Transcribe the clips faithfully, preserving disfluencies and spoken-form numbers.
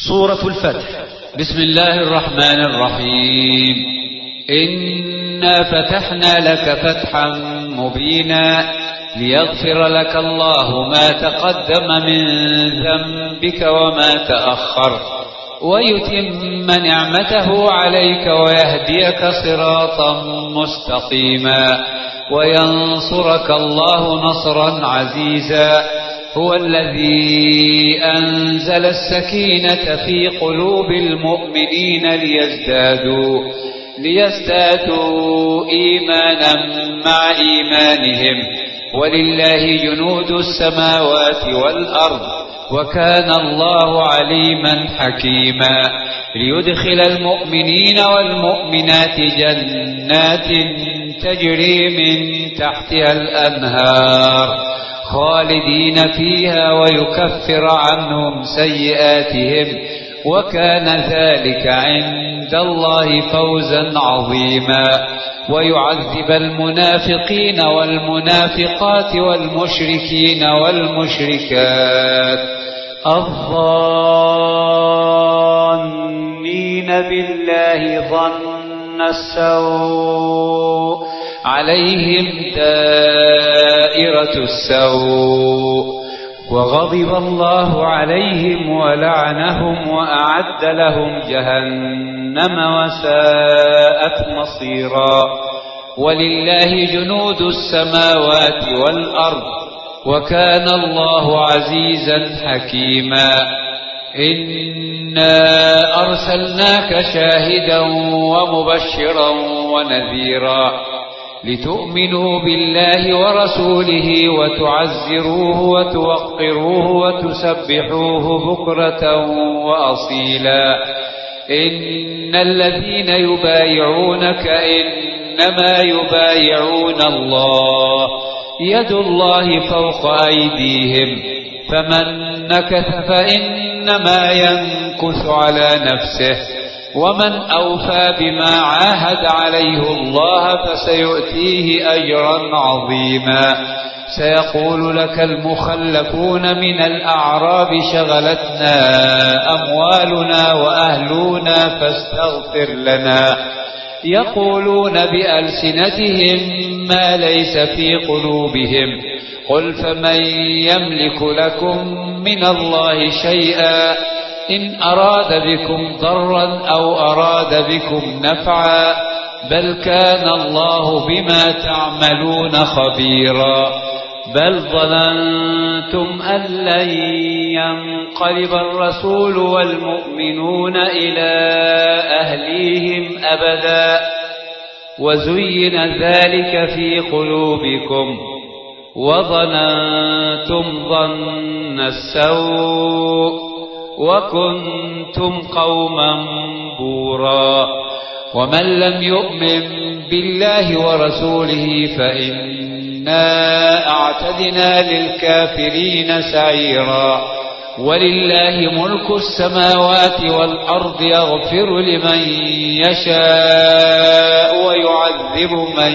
سورة الفتح. بسم الله الرحمن الرحيم. إنا فتحنا لك فتحا مبينا ليغفر لك الله ما تقدم من ذنبك وما تأخر ويتم نعمته عليك ويهديك صراطا مستقيما وينصرك الله نصرا عزيزا. هو الذي أنزل السكينة في قلوب المؤمنين ليزدادوا ليزدادوا إيمانا مع إيمانهم ولله جنود السماوات والأرض وكان الله عليما حكيما. ليدخل المؤمنين والمؤمنات جنات تجري من تحتها الأنهار خالدين فيها ويكفر عنهم سيئاتهم وكان ذلك عند الله فوزا عظيما. ويعذب المنافقين والمنافقات والمشركين والمشركات الظانين بالله ظن السوء عليهم دائرة السوء وغضب الله عليهم ولعنهم وأعد لهم جهنم وساءت مصيرا. ولله جنود السماوات والأرض وكان الله عزيزا حكيما. إنا أرسلناك شاهدا ومبشرا ونذيرا لتؤمنوا بالله ورسوله وتعزروه وتوقروه وتسبحوه بكرة وأصيلا. إن الذين يبايعونك إنما يبايعون الله يد الله فوق أيديهم فمن نكث فإنما ينكث على نفسه ومن أوفى بما عاهد عليه الله فسيؤتيه أجرا عظيما. سيقول لك المخلفون من الأعراب شغلتنا أموالنا وأهلنا فاستغفر لنا يقولون بألسنتهم ما ليس في قلوبهم قل فمن يملك لكم من الله شيئا إن أراد بكم ضرا أو أراد بكم نفعا بل كان الله بما تعملون خبيرا. بل ظننتم أن لن ينقلب الرسول والمؤمنون إلى أهليهم أبدا وزين ذلك في قلوبكم وظننتم ظن السوء وكنتم قوما بورا. ومن لم يؤمن بالله ورسوله فإنا أعتدنا للكافرين سعيرا. ولله ملك السماوات والأرض يغفر لمن يشاء ويعذب من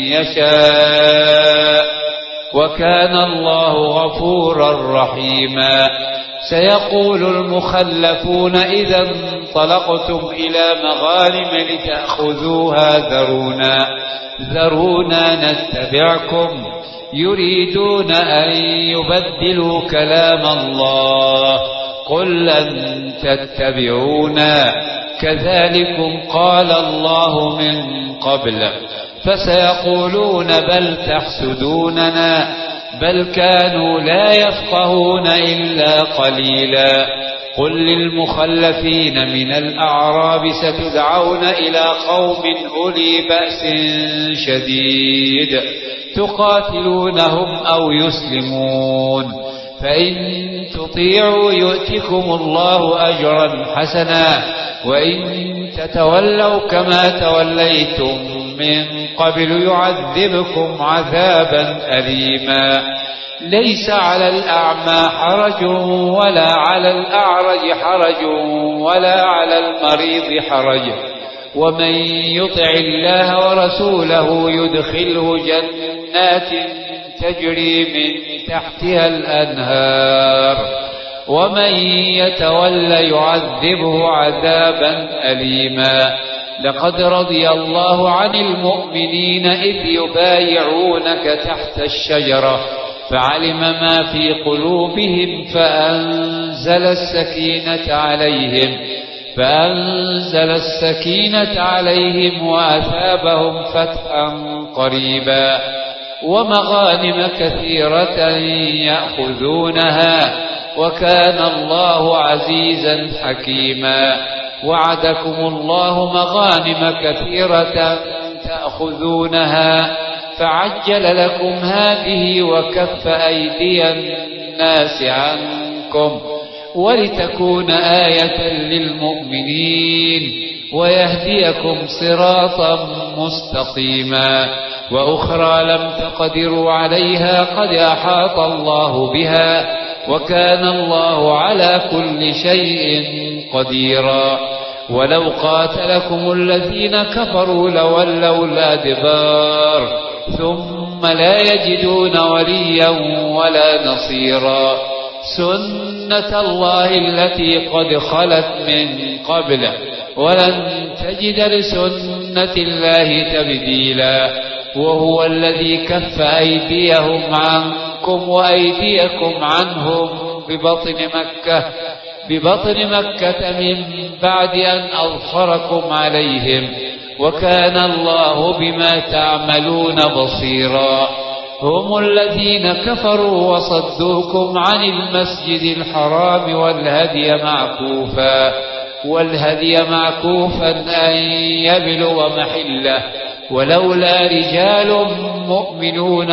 يشاء وكان الله غفورا رحيما. سيقول المخلفون إذا انطلقتم إلى مغانم لتأخذوها ذرونا ذرونا نتبعكم يريدون أن يبدلوا كلام الله قل لن تتبعونا كذلكم قال الله من قبل فسيقولون بل تحسدوننا بل كانوا لا يفقهون إلا قليلا. قل للمخلفين من الأعراب ستدعون إلى قوم أولي بأس شديد تقاتلونهم أو يسلمون فإن تطيعوا يؤتكم الله أجرا حسنا وإن تتولوا كما توليتم من قبل يعذبكم عذابا أليما. ليس على الأعمى حرج ولا على الأعرج حرج ولا على المريض حرج ومن يطع الله ورسوله يدخله جنات تجري من تحتها الأنهار ومن يتول يعذبه عذابا أليما. لقد رضي الله عن المؤمنين إذ يبايعونك تحت الشجرة فعلم ما في قلوبهم فأنزل السكينة عليهم فأنزل السكينة عليهم وأثابهم فتحا قريبا ومغانم كثيرة يأخذونها وكان الله عزيزا حكيما. وعدكم الله مغانم كثيرة تأخذونها فعجل لكم هذه وكف أيدي الناس عنكم ولتكون آية للمؤمنين ويهديكم صراطا مستقيما. وأخرى لم تقدروا عليها قد أحاط الله بها وكان الله على كل شيء قديرا. ولو قاتلكم الذين كفروا لولوا الأدبار ثم لا يجدون وليا ولا نصيرا. سنة الله التي قد خلت من قبل ولن تجد لسنة الله تبديلا. وهو الذي كف أيديهم عنكم وأيديكم عنهم ببطن مكة ببطن مكة من بعد أن أظفركم عليهم وكان الله بما تعملون بصيرا. هم الذين كفروا وصدوكم عن المسجد الحرام والهدي معكوفا والهدي معكوفا أن يبلغ محله ولولا رجال مؤمنون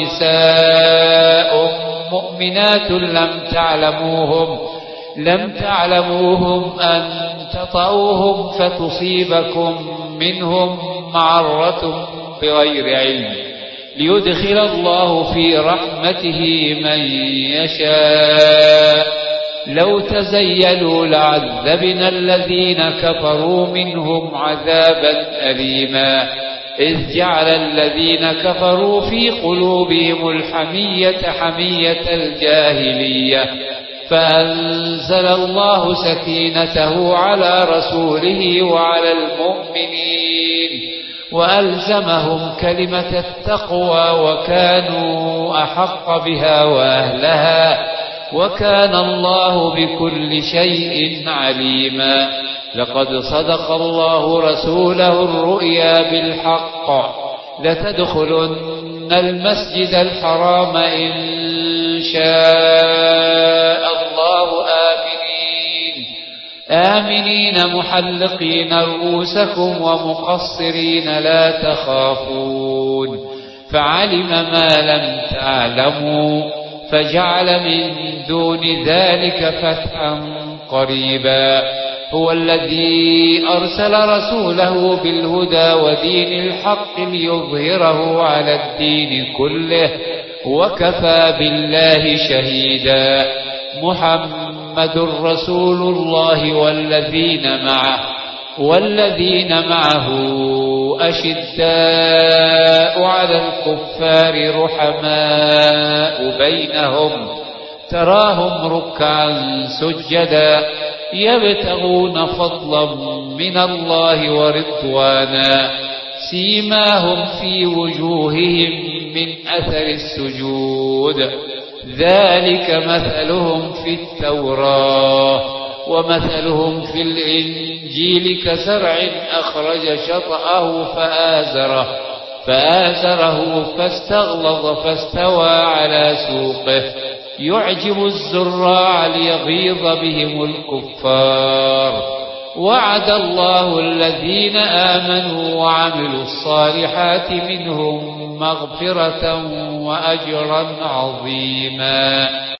ونساء مؤمنات لم تعلموهم لم تعلموهم أن تطؤوهم فتصيبكم منهم معرة بغير علم ليدخل الله في رحمته من يشاء. لو تزيلوا لعذبنا الذين كفروا منهم عذابا أليما. إذ جعل الذين كفروا في قلوبهم الحمية حمية الجاهلية فأنزل الله سكينته على رسوله وعلى المؤمنين وألزمهم كلمة التقوى وكانوا أحق بها وأهلها وكان الله بكل شيء عليما. لقد صدق الله رسوله الرؤيا بالحق لتدخلن المسجد الحرام إن شاء الله آمنين آمنين محلقين رؤوسكم ومقصرين لا تخافون فعلم ما لم تعلموا فجعل من دون ذلك فتحا قريبا. هو الذي أرسل رسوله بالهدى ودين الحق ليظهره على الدين كله وكفى بالله شهيدا. محمد رسول الله والذين معه والذين معه أشداء على الكفار رحماء بينهم تراهم ركعا سجدا يبتغون فضلا من الله ورضوانا سيماهم في وجوههم من أثر السجود ذلك مثلهم في التوراة ومثلهم في الإنجيل كزرع أخرج شطأه فآزره فآزره فاستغلظ فاستوى على سوقه يعجب الزراع ليغيظ بهم الكفار. وعد الله الذين آمنوا وعملوا الصالحات منهم مغفرة وأجرا عظيما.